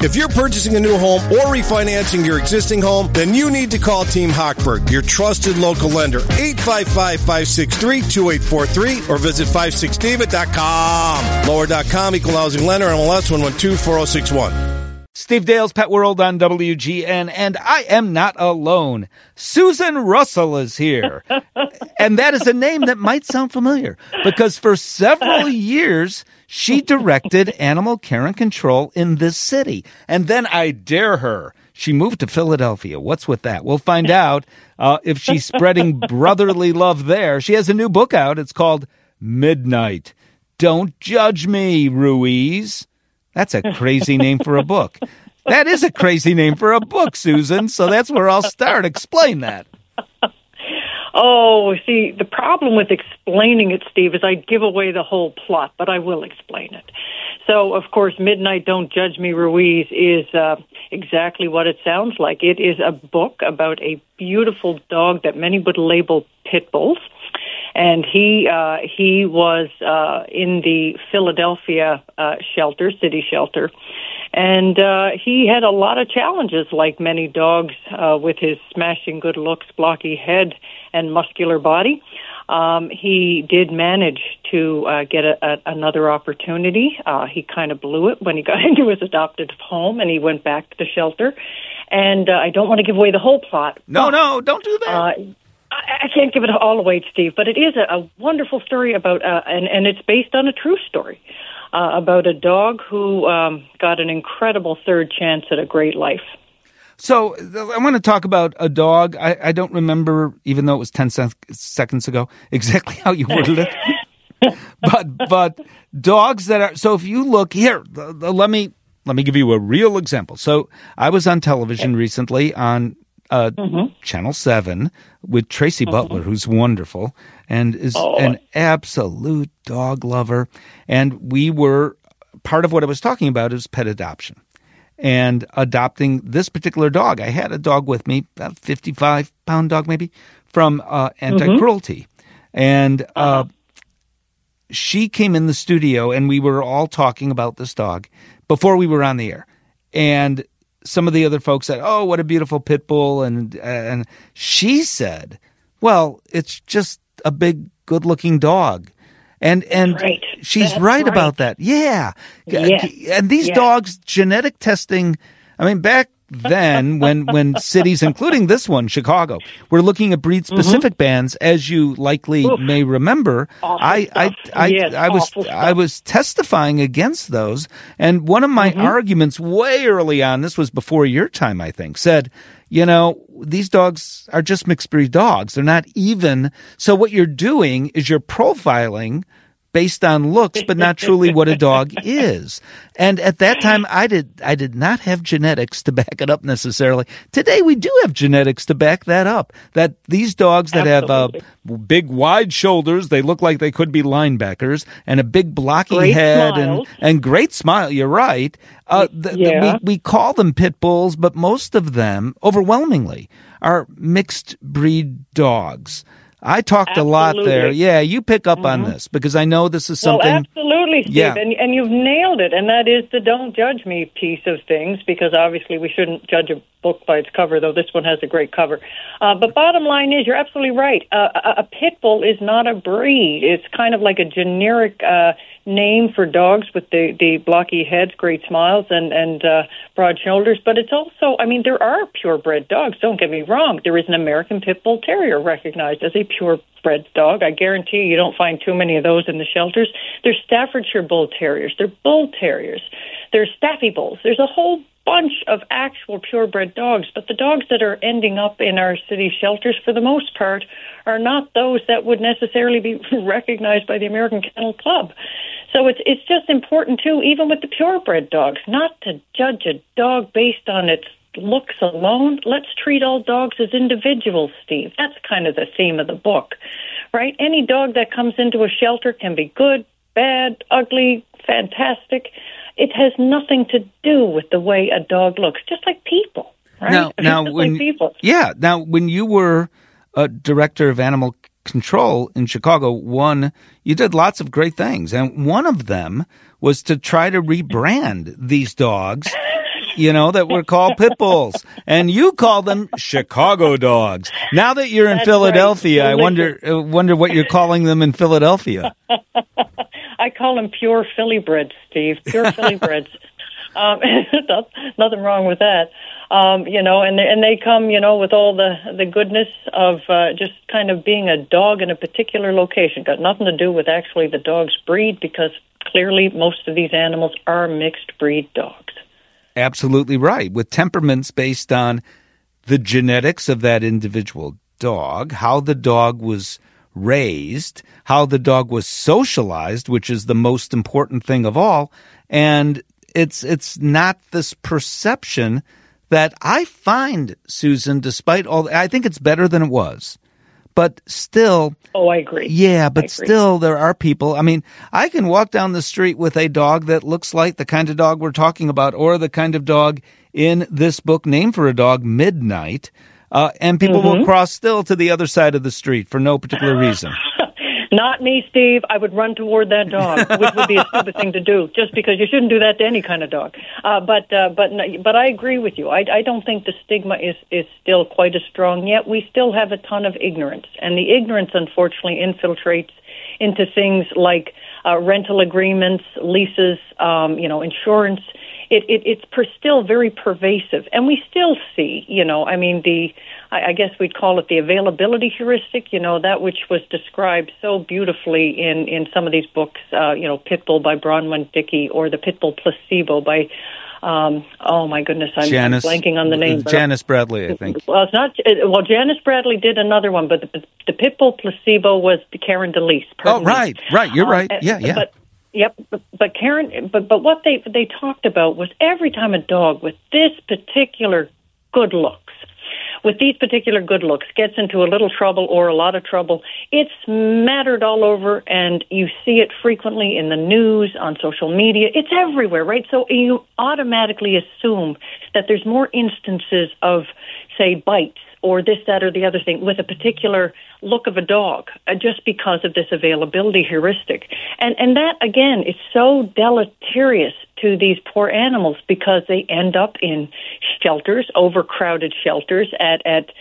If you're purchasing a new home or refinancing your existing home, then you need to call Team Hochberg, your trusted local lender, 855-563-2843, or visit 56david.com. Lower.com, equal housing lender, MLS 1124061. Steve Dale's Pet World on WGN, and I am not alone. Susan Russell is here. And that is a name that might sound familiar because for several years, she directed animal care and control in this city. And then I dare her. She moved to Philadelphia. What's with that? We'll find out if she's spreading brotherly love there. She has a new book out. It's called Midnight. Don't Judge Me, Ruiz. That's a crazy name for a book. That is a crazy name for a book, Susan. So that's where I'll start. Explain that. Oh, see, the problem with explaining it, Steve, is I'd give away the whole plot, but I will explain it. So, of course, Midnight, Don't Judge Me, Ruiz is exactly what it sounds like. It is a book about a beautiful dog that many would label pit bulls. And he was in the Philadelphia shelter, city shelter, and he had a lot of challenges, like many dogs, with his smashing good looks, blocky head, and muscular body. He did manage to get another opportunity. He kind of blew it when he got into his adopted home, and he went back to the shelter. And I don't want to give away the whole plot. No, don't do that. I can't give it all away, Steve, but it is a wonderful story about, and it's based on a true story, about a dog who got an incredible third chance at a great life. So I want to talk about a dog. I don't remember, even though it was 10 seconds ago, exactly how you worded it. but dogs that are, so if you look here, let me give you a real example. So I was on television recently on Channel 7 with Tracy Butler, who's wonderful and is an absolute dog lover. And we were, part of what I was talking about is pet adoption and adopting this particular dog. I had a dog with me, a 55-pound dog maybe, from Anti-Cruelty. And she came in the studio and we were all talking about this dog before we were on the air. And some of the other folks said, "Oh, what a beautiful pit bull," and she said, "Well, it's just a big, good-looking dog," and right. She's right about that. Yeah, and these dogs, genetic testing. I mean, back then, when cities, including this one, Chicago, were looking at breed-specific bans, as you likely may remember, I was testifying against those, and one of my arguments way early on, this was before your time, I think, said, you know, these dogs are just mixed breed dogs. They're not even. So what you're doing is you're profiling based on looks, but not truly what a dog is. And at that time, I did not have genetics to back it up necessarily. Today, we do have genetics to back that up. That these dogs that have big, wide shoulders, they look like they could be linebackers, and a big, blocky great head smiles. and great smile. You're right. We call them pit bulls, but most of them, overwhelmingly, are mixed breed dogs. I talked a lot there. Yeah, you pick up on this because I know this is something. Well, absolutely, Steve, yeah. and you've nailed it, and that is the don't judge me piece of things, because obviously we shouldn't judge a book by its cover, though this one has a great cover. But bottom line is, you're absolutely right. A pit bull is not a breed. It's kind of like a generic name for dogs with the blocky heads, great smiles, and broad shoulders. But it's also, I mean, there are purebred dogs. Don't get me wrong. There is an American Pit Bull Terrier recognized as a purebred dog. I guarantee you don't find too many of those in the shelters. There's Staffordshire Bull Terriers. They're Bull Terriers. There's Staffy Bulls. There's a whole bunch of actual purebred dogs, but the dogs that are ending up in our city shelters, for the most part, are not those that would necessarily be recognized by the American Kennel Club. So it's just important, too, even with the purebred dogs, not to judge a dog based on its looks alone. Let's treat all dogs as individuals, Steve. That's kind of the theme of the book, right? Any dog that comes into a shelter can be good, bad, ugly, fantastic. It has nothing to do with the way a dog looks, just like people, right? Now when you were a director of animal control in Chicago, you did lots of great things, and one of them was to try to rebrand these dogs that were called pit bulls. And you call them Chicago dogs. Now that you're in Philadelphia, right. I wonder what you're calling them in Philadelphia. I call them pure Philly breds, Steve. Pure Philly breds. Nothing wrong with that. And they come, with all the goodness of just kind of being a dog in a particular location. Got nothing to do with actually the dog's breed, because clearly most of these animals are mixed breed dogs. Absolutely right, with temperaments based on the genetics of that individual dog, how the dog was raised, how the dog was socialized, which is the most important thing of all, and it's not this perception that I find, Susan, despite all, I think it's better than it was. But still... Oh, I agree. Yeah, but still there are people... I mean, I can walk down the street with a dog that looks like the kind of dog we're talking about, or the kind of dog in this book, Name for a Dog, Midnight, and people will cross still to the other side of the street for no particular reason. Not me, Steve. I would run toward that dog, which would be a stupid thing to do, just because you shouldn't do that to any kind of dog. But I agree with you. I don't think the stigma is still quite as strong yet. We still have a ton of ignorance, and the ignorance, unfortunately, infiltrates into things like rental agreements, leases, insurance. It's still very pervasive, and we still see, I guess we'd call it the availability heuristic, that which was described so beautifully in some of these books, Pitbull by Bronwyn Dickey, or the Pitbull Placebo by, oh my goodness, I'm blanking on the name. Janice Bradley, I think. Well, it's not. Janice Bradley did another one, but the Pitbull Placebo was Karen DeLise. Oh, right, you're right, yeah. But Karen, but what they talked about was every time a dog with these particular good looks gets into a little trouble or a lot of trouble, it's mattered all over, and you see it frequently in the news, on social media. It's everywhere, right? So you automatically assume that there's more instances of, say, bites or this, that, or the other thing with a particular look of a dog, just because of this availability heuristic. And that, again, is so deleterious to these poor animals, because they end up in shelters, overcrowded shelters at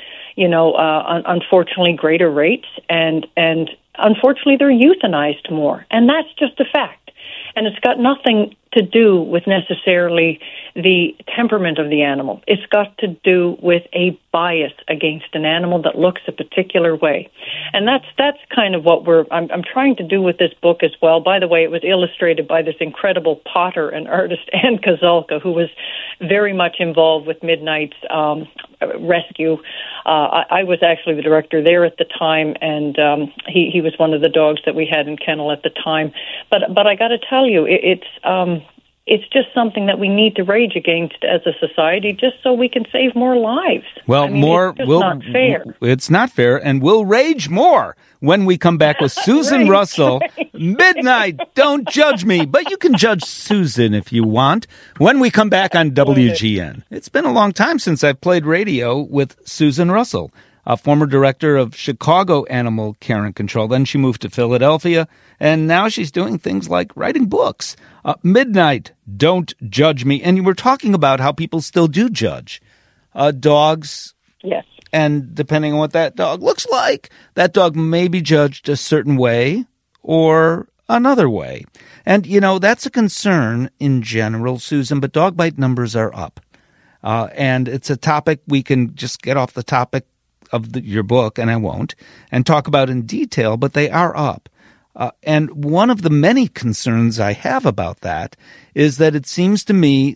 unfortunately greater rates, and unfortunately they're euthanized more. And that's just a fact. And it's got nothing to do with necessarily the temperament of the animal. It's got to do with a bias against an animal that looks a particular way. And that's kind of what I'm trying to do with this book as well. By the way, it was illustrated by this incredible potter and artist, Ann Kozalka, who was very much involved with Midnight's rescue. I was actually the director there at the time, and he was one of the dogs that we had in kennel at the time. But I got to tell you, it's just something that we need to rage against as a society, just so we can save more lives. Well, it's just not fair. It's not fair, and we'll rage more when we come back with Susan Russell. Midnight, don't judge me, but you can judge Susan if you want when we come back on WGN. It's been a long time since I've played radio with Susan Russell, a former director of Chicago Animal Care and Control. Then she moved to Philadelphia, and now she's doing things like writing books. Midnight, Don't Judge Me. And you were talking about how people still do judge dogs. Yes. And depending on what that dog looks like, that dog may be judged a certain way or another way. And, that's a concern in general, Susan, but dog bite numbers are up. And it's a topic we can just get off the topic of your book, and I won't, and talk about in detail, but they are up. And one of the many concerns I have about that is that it seems to me,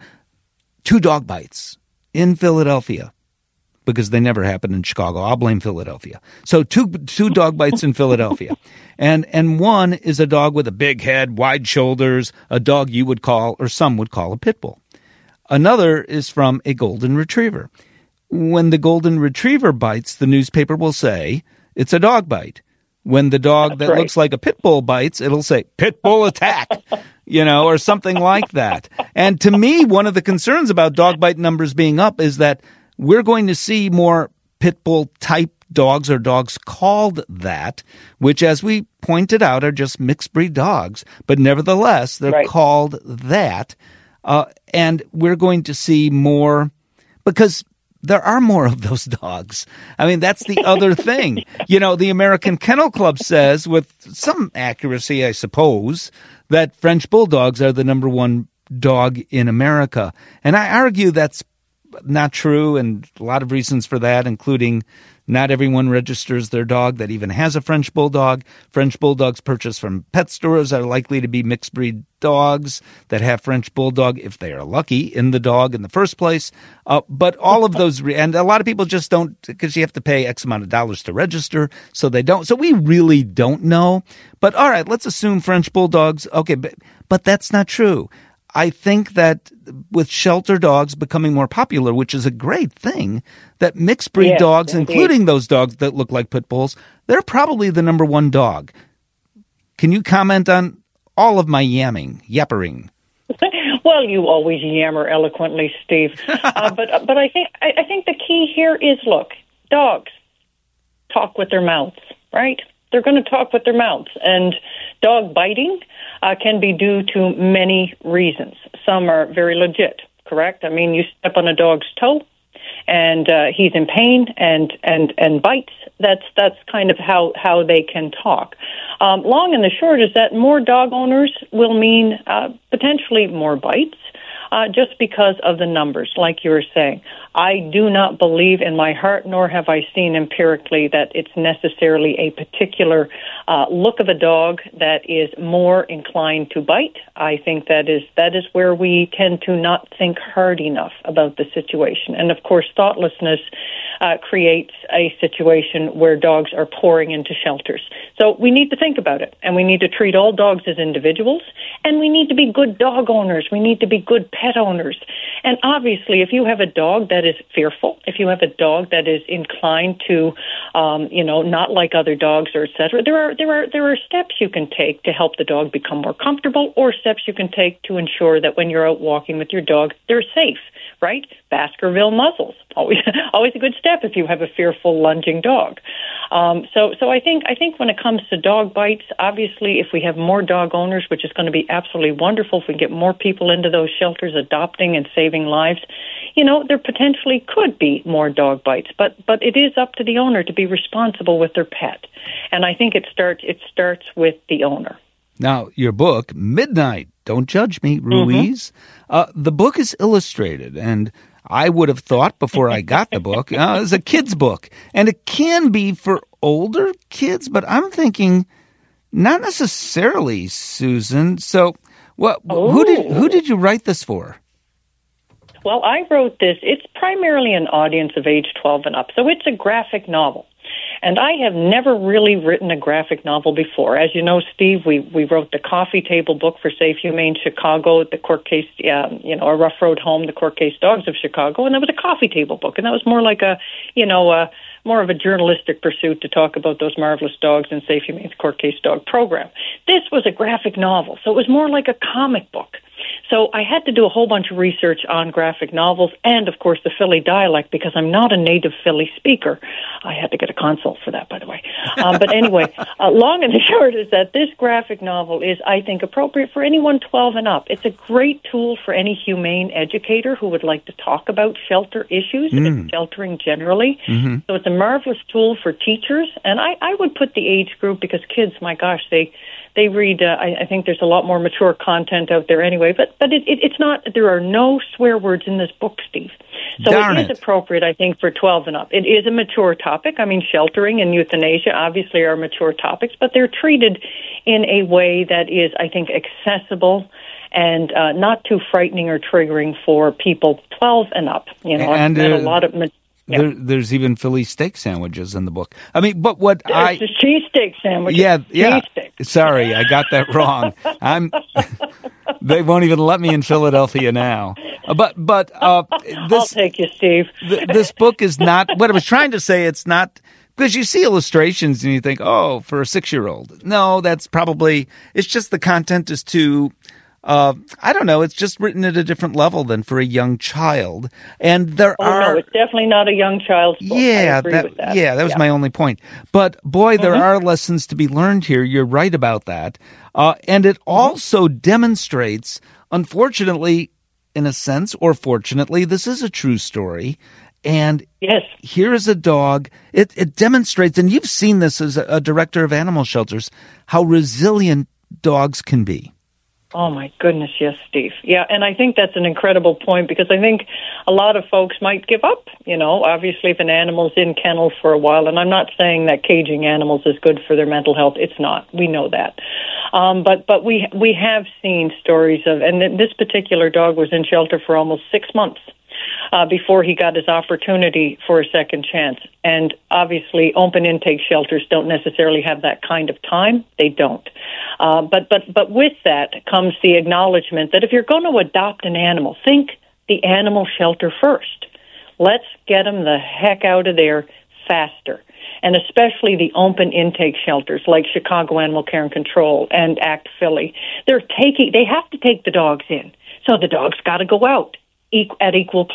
2 dog bites in Philadelphia, because they never happened in Chicago. I'll blame Philadelphia. So two dog bites in Philadelphia. And one is a dog with a big head, wide shoulders, a dog you would call, or some would call, a pit bull. Another is from a golden retriever. When the golden retriever bites, the newspaper will say it's a dog bite. When the dog looks like a pit bull bites, it'll say pit bull attack, or something like that. And to me, one of the concerns about dog bite numbers being up is that we're going to see more pit bull type dogs, or dogs called that, which, as we pointed out, are just mixed breed dogs. But nevertheless, they're called that. And we're going to see more because there are more of those dogs. I mean, that's the other thing. You know, the American Kennel Club says, with some accuracy, I suppose, that French Bulldogs are the number one dog in America. And I argue that's not true, and a lot of reasons for that, including not everyone registers their dog that even has a French Bulldog. French Bulldogs purchased from pet stores are likely to be mixed breed dogs that have French Bulldog, if they are lucky, in the dog in the first place. But all of those, and a lot of people just don't, because you have to pay X amount of dollars to register, so they don't. So we really don't know. But all right, let's assume French Bulldogs. Okay, but that's not true. I think that with shelter dogs becoming more popular, which is a great thing, that mixed breed dogs, indeed, including those dogs that look like pit bulls, they're probably the number one dog. Can you comment on all of my yappering? Well, you always yammer eloquently, Steve. But I think the key here is, look, dogs talk with their mouths, right? They're going to talk with their mouths, and dog biting can be due to many reasons. Some are very legit, correct? I mean, you step on a dog's toe, and he's in pain and bites. That's kind of how they can talk. Long and the short is that more dog owners will mean potentially more bites. Just because of the numbers, like you were saying. I do not believe in my heart, nor have I seen empirically, that it's necessarily a particular look of a dog that is more inclined to bite. I think that is where we tend to not think hard enough about the situation. And, of course, thoughtlessness creates a situation where dogs are pouring into shelters. So we need to think about it, and we need to treat all dogs as individuals, and we need to be good dog owners. We need to be good pet owners. And obviously, if you have a dog that is fearful, if you have a dog that is inclined to, not like other dogs or et cetera, there are steps you can take to help the dog become more comfortable, or steps you can take to ensure that when you're out walking with your dog, they're safe, right? Baskerville muzzles, always a good step if you have a fearful lunging dog. So I think when it comes to dog bites, obviously, if we have more dog owners, which is going to be absolutely wonderful, if we get more people into those shelters adopting and saving lives, there potentially could be more dog bites. But it is up to the owner to be responsible with their pet, and I think it starts with the owner. Now, your book, Midnight, Don't Judge Me, Ruiz, the book is illustrated, and I would have thought before I got the book, it was a kid's book. And it can be for older kids, but I'm thinking not necessarily, Susan. So who did you write this for? Well, I wrote this. It's primarily an audience of age 12 and up, so it's a graphic novel. And I have never really written a graphic novel before. As you know, Steve, we wrote the coffee table book for Safe Humane Chicago, the court case, A Rough Road Home, the court case Dogs of Chicago, and that was a coffee table book. And that was more like more of a journalistic pursuit to talk about those marvelous dogs in Safe Humane's court case dog program. This was a graphic novel, so it was more like a comic book. So I had to do a whole bunch of research on graphic novels and, of course, the Philly dialect, because I'm not a native Philly speaker. I had to get a consult for that, by the way. But anyway, long and the short is that this graphic novel is, I think, appropriate for anyone 12 and up. It's a great tool for any humane educator who would like to talk about shelter issues and sheltering generally. Mm-hmm. So it's a marvelous tool for teachers. And I would put the age group, because kids, my gosh, they read, I think there's a lot more mature content out there anyway, but it's not, there are no swear words in this book, Steve. So it is appropriate, I think, for 12 and up. It is a mature topic. I mean, sheltering and euthanasia obviously are mature topics, but they're treated in a way that is, I think, accessible and not too frightening or triggering for people 12 and up. And a lot of... There's even Philly steak sandwiches in the book. I mean, but what there's the cheesesteak sandwiches. Yeah. Cheesesteak. Sorry, I got that wrong. They won't even let me in Philadelphia now. But I'll take you, Steve. This book is not what I was trying to say. It's not, because you see illustrations and you think, oh, for a 6-year-old. No, that's probably, it's just the content is too, I don't know. It's just written at a different level than for a young child. And no, it's definitely not a young child's book. Yeah, I agree with that. Yeah, that was my only point. But boy, there are lessons to be learned here. You're right about that. And it also demonstrates, unfortunately, in a sense, or fortunately, this is a true story. And yes, here is a dog. It demonstrates, and you've seen this as a director of animal shelters, how resilient dogs can be. Oh, my goodness, yes, Steve. Yeah, and I think that's an incredible point because I think a lot of folks might give up, obviously if an animal's in kennels for a while, and I'm not saying that caging animals is good for their mental health. It's not. We know that. But we have seen stories of, and this particular dog was in shelter for almost 6 months. Before he got his opportunity for a second chance. And obviously, open intake shelters don't necessarily have that kind of time. They don't. But with that comes the acknowledgement that if you're going to adopt an animal, think the animal shelter first. Let's get them the heck out of there faster. And especially the open intake shelters like Chicago Animal Care and Control and Act Philly. They have to take the dogs in. So the dog's got to go out at equal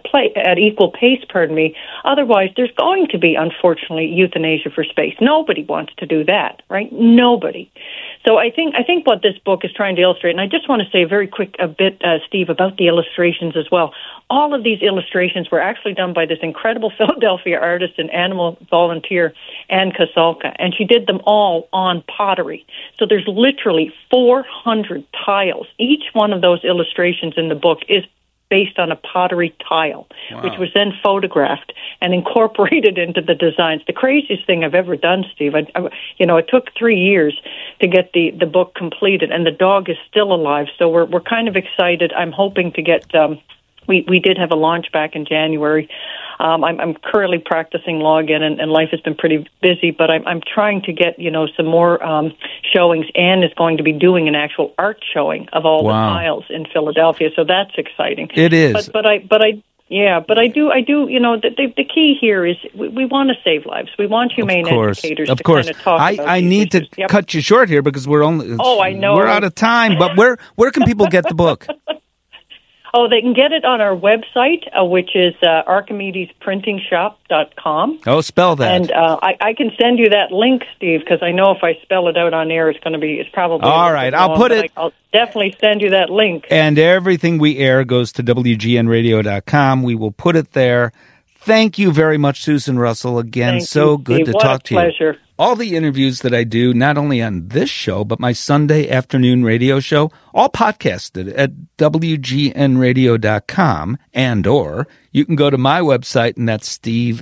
pace, Otherwise, there's going to be, unfortunately, euthanasia for space. Nobody wants to do that, right? Nobody. So I think what this book is trying to illustrate, and I just want to say a bit, Steve, about the illustrations as well. All of these illustrations were actually done by this incredible Philadelphia artist and animal volunteer, Ann Kasalka, and she did them all on pottery. So there's literally 400 tiles. Each one of those illustrations in the book is based on a pottery tile, wow, which was then photographed and incorporated into the designs. The craziest thing I've ever done, Steve. It took 3 years to get the book completed, and the dog is still alive. So we're kind of excited. I'm hoping to get. We did have a launch back in January. I'm currently practicing law again, and life has been pretty busy, but I'm trying to get, some more showings. Anne is going to be doing an actual art showing of all the tiles in Philadelphia, so that's exciting. It is. But I do, the key here is we want to save lives. We want humane educators to kind of talk about I need issues. to cut you short here because we're only I know. We're out of time, but where can people get the book? Oh, they can get it on our website, which is ArchimedesPrintingShop.com. Oh, spell that. And I can send you that link, Steve, because I know if I spell it out on air, it's probably all right. I'll definitely send you that link. And everything we air goes to WGNradio.com. We will put it there. Thank you very much, Susan Russell. Again, so good to talk to you. What a pleasure. All the interviews that I do, not only on this show, but my Sunday afternoon radio show, all podcasted at WGNradio.com, or you can go to my website, and that's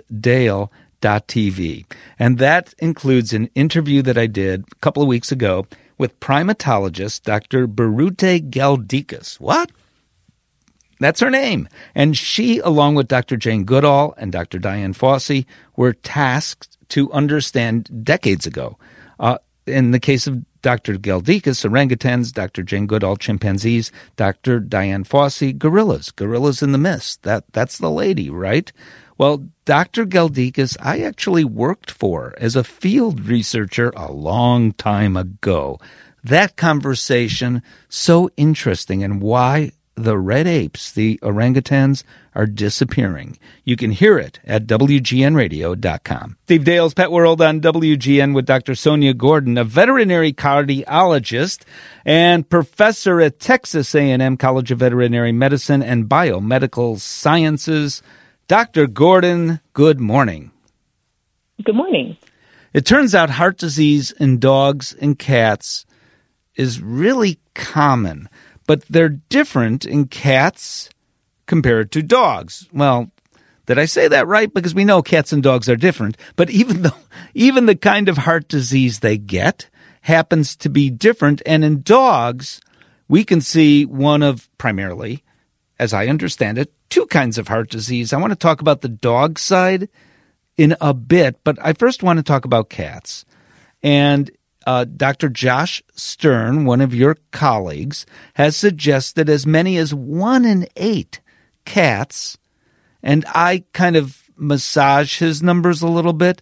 stevedale.tv. And that includes an interview that I did a couple of weeks ago with primatologist Dr. Birute Galdikas. What? That's her name. And she, along with Dr. Jane Goodall and Dr. Diane Fossey, were tasked to understand decades ago. In the case of Dr. Galdikas, orangutans, Dr. Jane Goodall, chimpanzees, Dr. Diane Fossey, gorillas in the mist. That's the lady, right? Well, Dr. Galdikas, I actually worked for as a field researcher a long time ago. That conversation, so interesting, and why the red apes, the orangutans, are disappearing. You can hear it at WGNradio.com. Steve Dale's Pet World on WGN with Dr. Sonia Gordon, a veterinary cardiologist and professor at Texas A&M College of Veterinary Medicine and Biomedical Sciences. Dr. Gordon, good morning. Good morning. It turns out heart disease in dogs and cats is really common, but they're different in cats compared to dogs. Well, did I say that right? Because we know cats and dogs are different, but even the kind of heart disease they get happens to be different. And in dogs, we can see one of primarily, as I understand it, two kinds of heart disease. I want to talk about the dog side in a bit, but I first want to talk about cats. And Dr. Josh Stern, one of your colleagues, has suggested as many as 1 in 8 cats, and I kind of massage his numbers a little bit,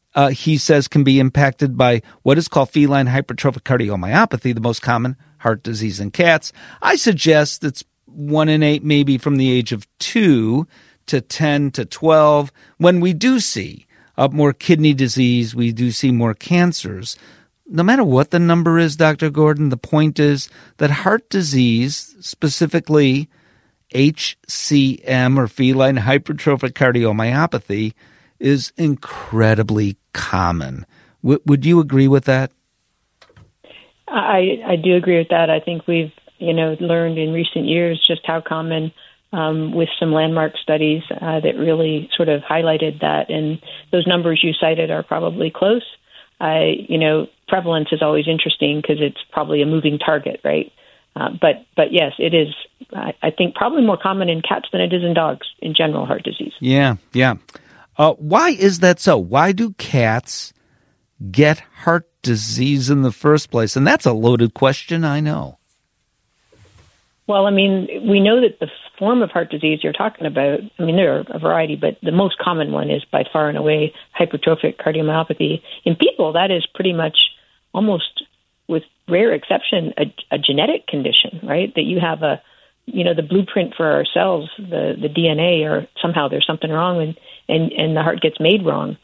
he says can be impacted by what is called feline hypertrophic cardiomyopathy, the most common heart disease in cats. I suggest it's 1 in 8, maybe from the age of 2 to 10 to 12. When we do see more kidney disease, we do see more cancers. No matter what the number is, Dr. Gordon, the point is that heart disease specifically HCM, or feline hypertrophic cardiomyopathy, is incredibly common. Would you agree with that? I do agree with that. I think we've learned in recent years just how common, with some landmark studies that really sort of highlighted that. And those numbers you cited are probably close. Prevalence is always interesting because it's probably a moving target, right? But yes, it is, I think, probably more common in cats than it is in dogs in general, heart disease. Yeah. Why is that so? Why do cats get heart disease in the first place? And that's a loaded question, I know. Well, I mean, we know that the form of heart disease you're talking about, I mean, there are a variety, but the most common one is by far and away hypertrophic cardiomyopathy. In people, that is pretty much almost, with rare exception, a genetic condition, right? That you have the blueprint for our cells, the DNA, or somehow there's something wrong and the heart gets made wrong.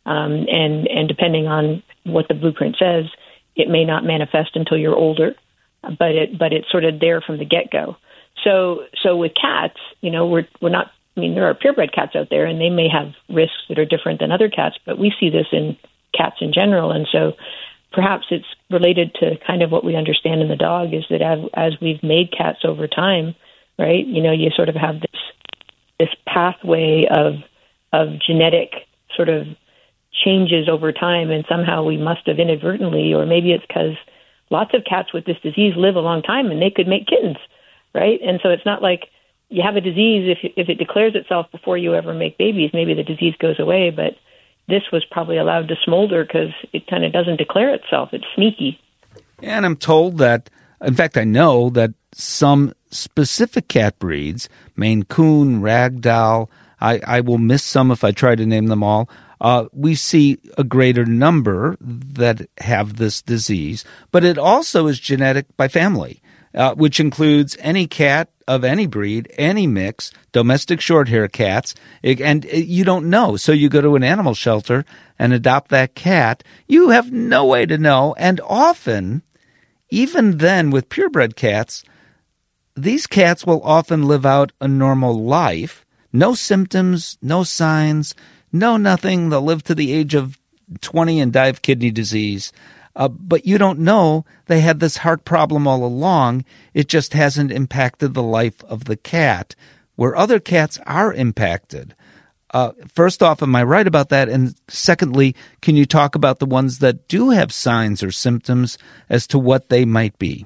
And depending on what the blueprint says, it may not manifest until you're older, but it's sort of there from the get-go. So with cats, we're not, I mean, there are purebred cats out there and they may have risks that are different than other cats, but we see this in cats in general. And so perhaps it's related to kind of what we understand in the dog, is that as we've made cats over time, right, you sort of have this pathway of genetic sort of changes over time, and somehow we must have inadvertently, or maybe it's because lots of cats with this disease live a long time and they could make kittens, right? And so it's not like you have a disease, if it declares itself before you ever make babies, maybe the disease goes away, but this was probably allowed to smolder because it kind of doesn't declare itself. It's sneaky. And I'm told that, in fact, I know that some specific cat breeds, Maine Coon, Ragdoll, I will miss some if I try to name them all, we see a greater number that have this disease, but it also is genetic by family, which includes any cat of any breed, any mix, domestic short-hair cats, and you don't know. So you go to an animal shelter and adopt that cat. You have no way to know, and often, even then with purebred cats, these cats will often live out a normal life, no symptoms, no signs, no nothing. They'll live to the age of 20 and die of kidney disease. But you don't know they had this heart problem all along. It just hasn't impacted the life of the cat, where other cats are impacted. First off, am I right about that? And secondly, can you talk about the ones that do have signs or symptoms as to what they might be?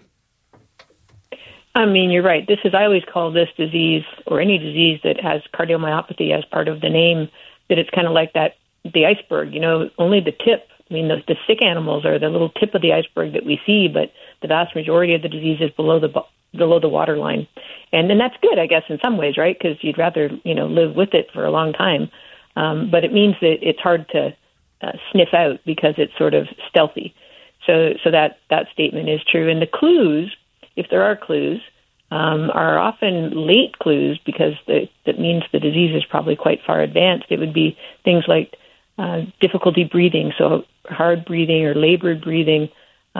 I mean, you're right. I always call this disease, or any disease that has cardiomyopathy as part of the name, that it's kind of like the iceberg, only the tip. I mean, the sick animals are the little tip of the iceberg that we see, but the vast majority of the disease is below the waterline. And then that's good, I guess, in some ways, right? Because you'd rather, live with it for a long time. But it means that it's hard to sniff out because it's sort of stealthy. So that statement is true. And the clues, if there are clues, are often late clues, because that means the disease is probably quite far advanced. It would be things like difficulty breathing, so hard breathing or labored breathing.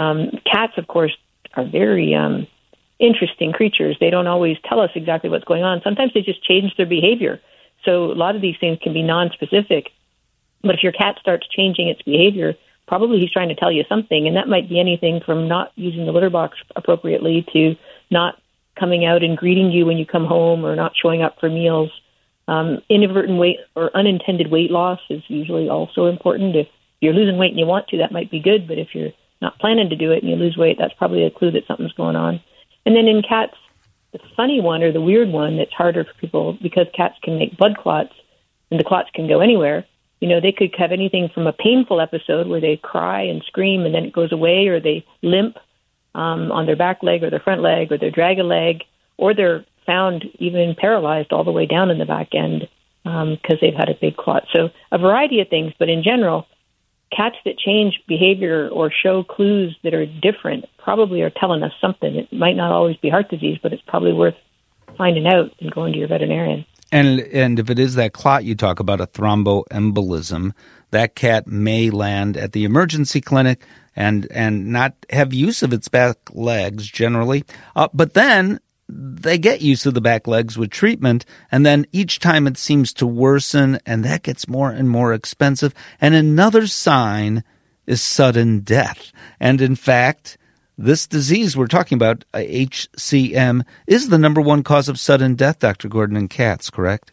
Cats, of course, are very interesting creatures. They don't always tell us exactly what's going on. Sometimes they just change their behavior. So a lot of these things can be nonspecific. But if your cat starts changing its behavior, probably he's trying to tell you something, and that might be anything from not using the litter box appropriately to not coming out and greeting you when you come home, or not showing up for meals. Inadvertent weight or unintended weight loss is usually also important. If you're losing weight and you want to, that might be good, but if you're not planning to do it and you lose weight, that's probably a clue that something's going on. And then in cats, the funny one, or the weird one that's harder for people, because cats can make blood clots, and the clots can go anywhere. They could have anything from a painful episode where they cry and scream and then it goes away, or they limp on their back leg or their front leg, or they drag a leg, or they're found even paralyzed all the way down in the back end because they've had a big clot. So a variety of things, but in general, cats that change behavior or show clues that are different probably are telling us something. It might not always be heart disease, but it's probably worth finding out and going to your veterinarian. And if it is that clot you talk about, a thromboembolism, that cat may land at the emergency clinic and not have use of its back legs generally. But then they get used to the back legs with treatment, and then each time it seems to worsen, and that gets more and more expensive. And another sign is sudden death. And in fact, this disease we're talking about, HCM, is the number one cause of sudden death, Dr. Gordon, in cats, correct?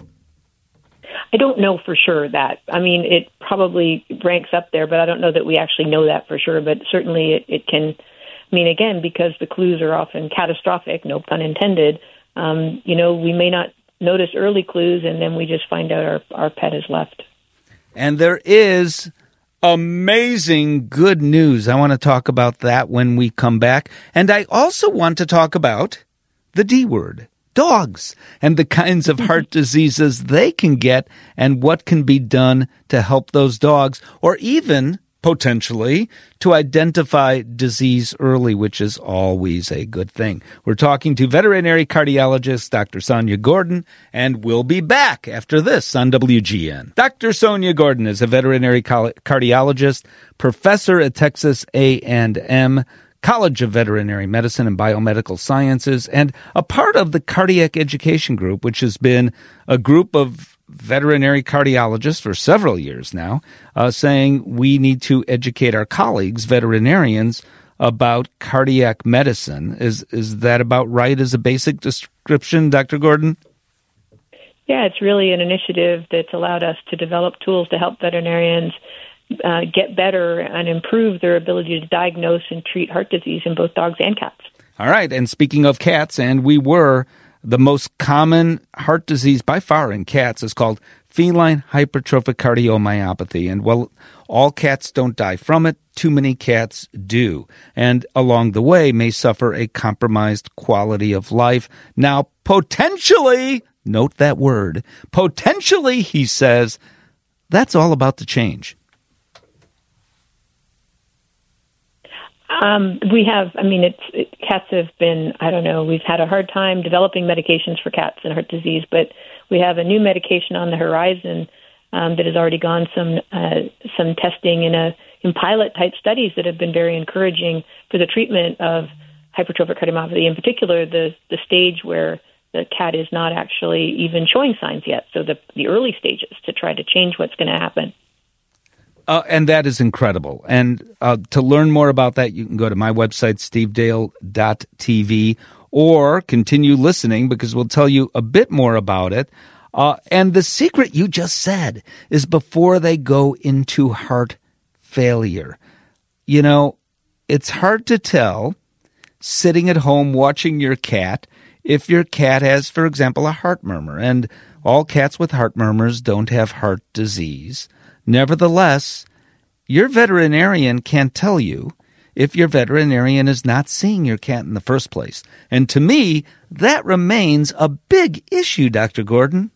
I don't know for sure that. I mean, it probably ranks up there, but I don't know that we actually know that for sure. But certainly it can, I mean, again, because the clues are often catastrophic, no pun intended, we may not notice early clues, and then we just find out our pet has left. And there is amazing good news. I want to talk about that when we come back. And I also want to talk about the D word, dogs, and the kinds of heart diseases they can get and what can be done to help those dogs, or even potentially to identify disease early, which is always a good thing. We're talking to veterinary cardiologist Dr. Sonia Gordon, and we'll be back after this on WGN. Dr. Sonia Gordon is a veterinary cardiologist, professor at Texas A&M College of Veterinary Medicine and Biomedical Sciences, and a part of the Cardiac Education Group, which has been a group of veterinary cardiologists for several years now, saying we need to educate our colleagues, veterinarians, about cardiac medicine. Is that about right as a basic description, Dr. Gordon? Yeah, it's really an initiative that's allowed us to develop tools to help veterinarians get better and improve their ability to diagnose and treat heart disease in both dogs and cats. All right, and speaking of cats, the most common heart disease by far in cats is called feline hypertrophic cardiomyopathy. And while all cats don't die from it, too many cats do. And along the way may suffer a compromised quality of life. Now, potentially, note that word, potentially, he says, that's all about to change. Cats have been, we've had a hard time developing medications for cats and heart disease, but we have a new medication on the horizon that has already gone some testing in pilot type studies that have been very encouraging for the treatment of hypertrophic cardiomyopathy, in particular the stage where the cat is not actually even showing signs yet. So the early stages to try to change what's going to happen. And that is incredible. And to learn more about that, you can go to my website, stevedale.tv, or continue listening because we'll tell you a bit more about it. And the secret you just said is before they go into heart failure. You know, it's hard to tell sitting at home watching your cat if your cat has, for example, a heart murmur. And all cats with heart murmurs don't have heart disease. Nevertheless, your veterinarian can't tell you if your veterinarian is not seeing your cat in the first place. And to me, that remains a big issue, Dr. Gordon.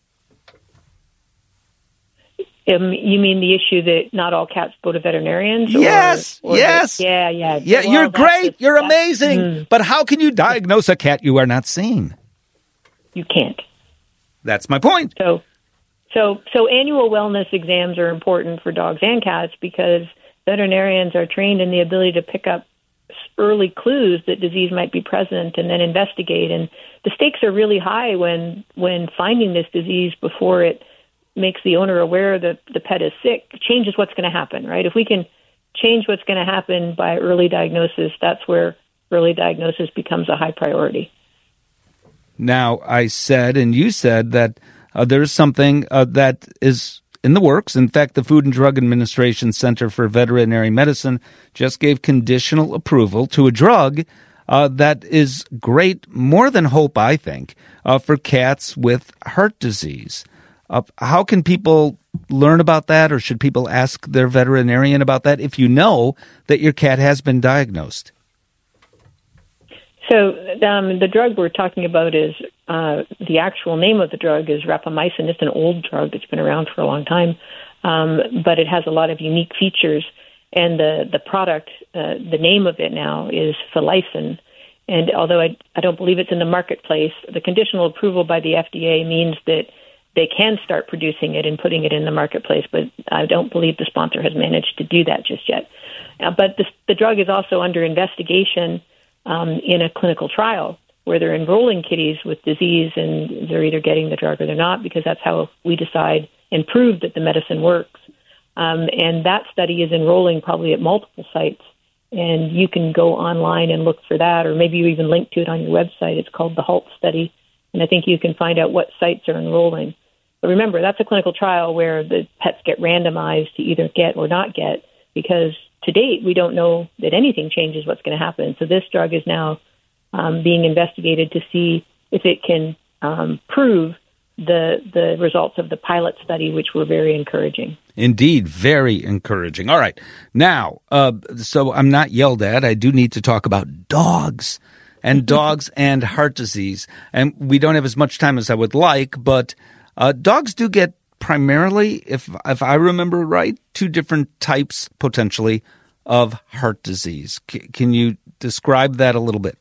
You mean the issue that not all cats go to veterinarians? Yes. Yeah. Yeah, well, you're great. You're amazing. But how can you diagnose a cat you are not seeing? You can't. That's my point. So annual wellness exams are important for dogs and cats because veterinarians are trained in the ability to pick up early clues that disease might be present and then investigate. And the stakes are really high when finding this disease before it makes the owner aware that the pet is sick, changes what's going to happen, right? If we can change what's going to happen by early diagnosis, that's where early diagnosis becomes a high priority. Now, I said, and you said, that there's something that is in the works. In fact, the Food and Drug Administration Center for Veterinary Medicine just gave conditional approval to a drug that is great, more than hope, I think, for cats with heart disease. How can people learn about that, or should people ask their veterinarian about that if you know that your cat has been diagnosed? So the drug we're talking about is the actual name of the drug is rapamycin. It's an old drug that's been around for a long time, but it has a lot of unique features. And the product, the name of it now is Filicin. And although I don't believe it's in the marketplace, the conditional approval by the FDA means that they can start producing it and putting it in the marketplace, but I don't believe the sponsor has managed to do that just yet. But the drug is also under investigation in a clinical trial where they're enrolling kitties with disease and they're either getting the drug or they're not, because that's how we decide and prove that the medicine works. And that study is enrolling probably at multiple sites. And you can go online and look for that, or maybe you even link to it on your website. It's called the HALT study. And I think you can find out what sites are enrolling. But remember, that's a clinical trial where the pets get randomized to either get or not get, because to date, we don't know that anything changes what's going to happen. So this drug is now being investigated to see if it can prove the results of the pilot study, which were very encouraging. Indeed, very encouraging. All right. Now, so I'm not yelled at. I do need to talk about dogs and dogs and heart disease. And we don't have as much time as I would like, but dogs do get primarily, if I remember right, two different types potentially of heart disease. Can you describe that a little bit?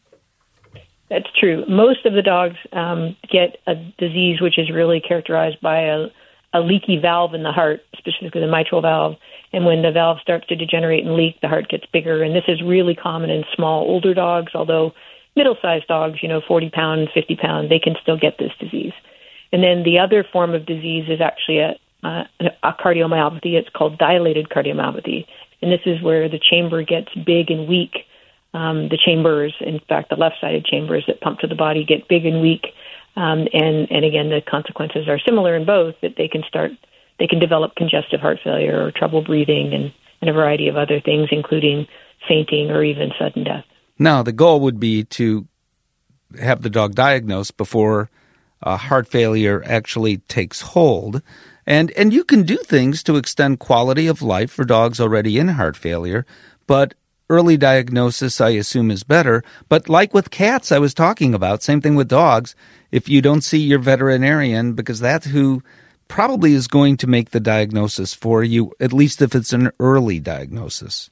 That's true. Most of the dogs get a disease which is really characterized by a leaky valve in the heart, specifically the mitral valve. And when the valve starts to degenerate and leak, the heart gets bigger. And this is really common in small, older dogs, although middle-sized dogs, 40 pounds, 50 pounds, they can still get this disease. And then the other form of disease is actually a cardiomyopathy. It's called dilated cardiomyopathy. And this is where the chamber gets big and weak. The chambers, in fact, the left-sided chambers that pump to the body get big and weak. And again, the consequences are similar in both, that they can develop congestive heart failure or trouble breathing and a variety of other things, including fainting or even sudden death. Now, the goal would be to have the dog diagnosed before heart failure actually takes hold. And you can do things to extend quality of life for dogs already in heart failure, but early diagnosis, I assume, is better. But like with cats I was talking about, same thing with dogs, if you don't see your veterinarian, because that's who probably is going to make the diagnosis for you, at least if it's an early diagnosis.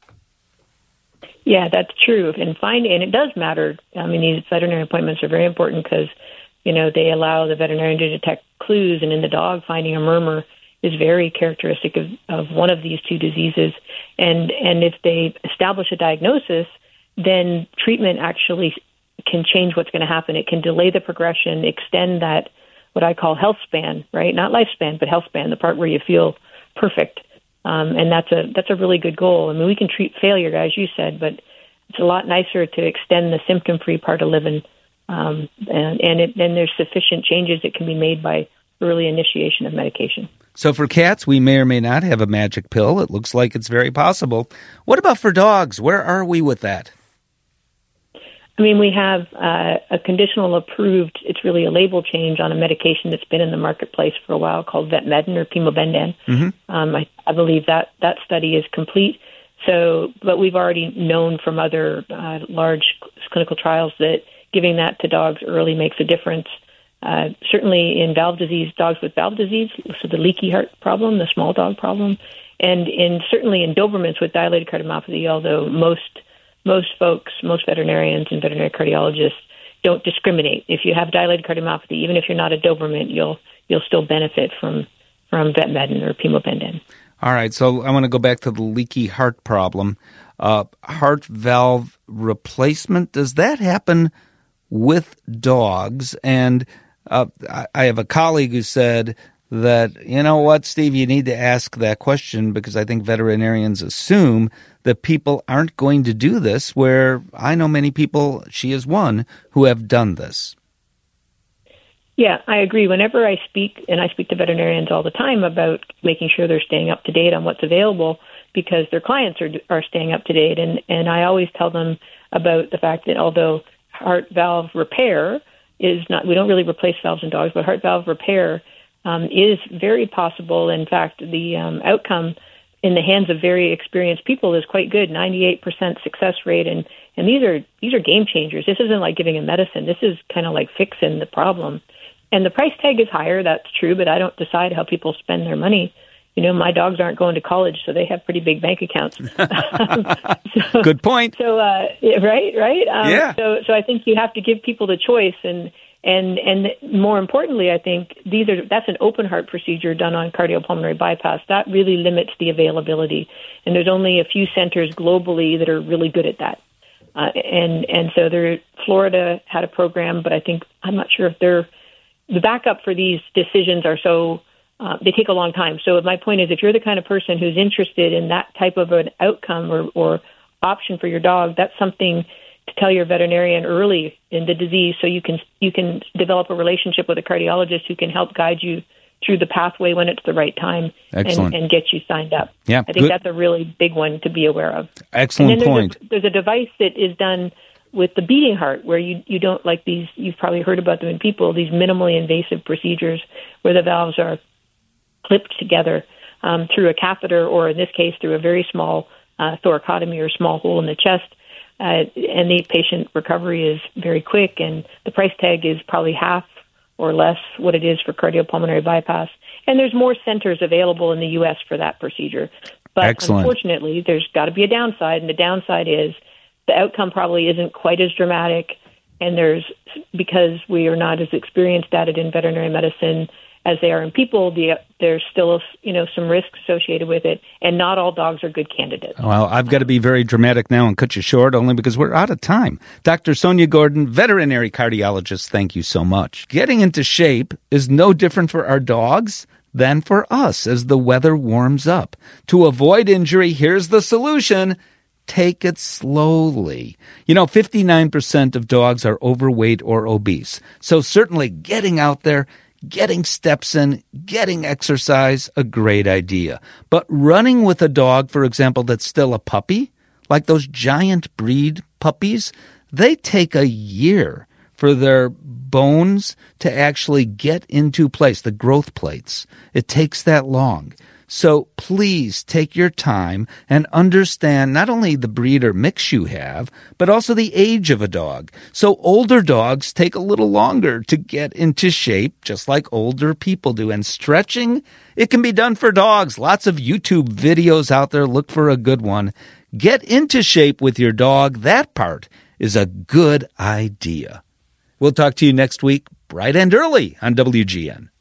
Yeah, that's true. And it does matter. I mean, these veterinary appointments are very important because, they allow the veterinarian to detect clues. And in the dog, finding a murmur is very characteristic of one of these two diseases. And if they establish a diagnosis, then treatment actually can change what's going to happen. It can delay the progression, extend that, what I call health span, right? Not lifespan, but health span, the part where you feel perfect. And that's a really good goal. I mean, we can treat failure, as you said, but it's a lot nicer to extend the symptom-free part of living. And there's sufficient changes that can be made by early initiation of medication. So for cats, we may or may not have a magic pill. It looks like it's very possible. What about for dogs? Where are we with that? I mean, we have a conditional approved, it's really a label change on a medication that's been in the marketplace for a while called Vetmedin or Pimobendan. Mm-hmm. I believe that study is complete. But we've already known from other large clinical trials that giving that to dogs early makes a difference. Certainly in valve disease, dogs with valve disease, so the leaky heart problem, the small dog problem, and certainly in Dobermans with dilated cardiomyopathy, although most folks, most veterinarians and veterinary cardiologists don't discriminate. If you have dilated cardiomyopathy, even if you're not a Doberman, you'll still benefit from Vetmedin or Pimobendan. All right, so I want to go back to the leaky heart problem. Heart valve replacement, does that happen with dogs? And I have a colleague who said that, you know what, Steve, you need to ask that question because I think veterinarians assume that people aren't going to do this, where I know many people, she is one, who have done this. Yeah, I agree. Whenever I speak, and I speak to veterinarians all the time about making sure they're staying up to date on what's available because their clients are staying up to date. And I always tell them about the fact that although heart valve repair is not, we don't really replace valves in dogs, but heart valve repair is very possible. In fact, the outcome in the hands of very experienced people is quite good, 98% success rate. And these are game changers. This isn't like giving a medicine. This is kind of like fixing the problem. And the price tag is higher, that's true, but I don't decide how people spend their money. My dogs aren't going to college, so they have pretty big bank accounts. Good point. So, right? Yeah. So I think you have to give people the choice, and more importantly, I think that's an open heart procedure done on cardiopulmonary bypass. That really limits the availability, and there's only a few centers globally that are really good at that. And so Florida had a program, but I'm not sure if the backup for these decisions are so, they take a long time. So my point is, if you're the kind of person who's interested in that type of an outcome or option for your dog, that's something to tell your veterinarian early in the disease, so you can develop a relationship with a cardiologist who can help guide you through the pathway when it's the right time and get you signed up. Yeah, I think that's a really big one to be aware of. Excellent point. There's a device that is done with the beating heart where you don't like these, you've probably heard about them in people, these minimally invasive procedures where the valves are clipped together through a catheter, or in this case through a very small thoracotomy or small hole in the chest. And the patient recovery is very quick, and the price tag is probably half or less what it is for cardiopulmonary bypass. And there's more centers available in the U.S. for that procedure. But Unfortunately, there's got to be a downside, and the downside is the outcome probably isn't quite as dramatic, and because we are not as experienced at it in veterinary medicine as they are in people, there's still some risk associated with it, and not all dogs are good candidates. Well, I've got to be very dramatic now and cut you short, only because we're out of time. Dr. Sonia Gordon, veterinary cardiologist, thank you so much. Getting into shape is no different for our dogs than for us as the weather warms up. To avoid injury, here's the solution. Take it slowly. 59% of dogs are overweight or obese. So certainly getting out there, getting steps in, getting exercise, a great idea. But running with a dog, for example, that's still a puppy, like those giant breed puppies, they take a year for their bones to actually get into place, the growth plates. It takes that long. So please take your time and understand not only the breed or mix you have, but also the age of a dog. So older dogs take a little longer to get into shape, just like older people do. And stretching, it can be done for dogs. Lots of YouTube videos out there. Look for a good one. Get into shape with your dog. That part is a good idea. We'll talk to you next week, bright and early on WGN.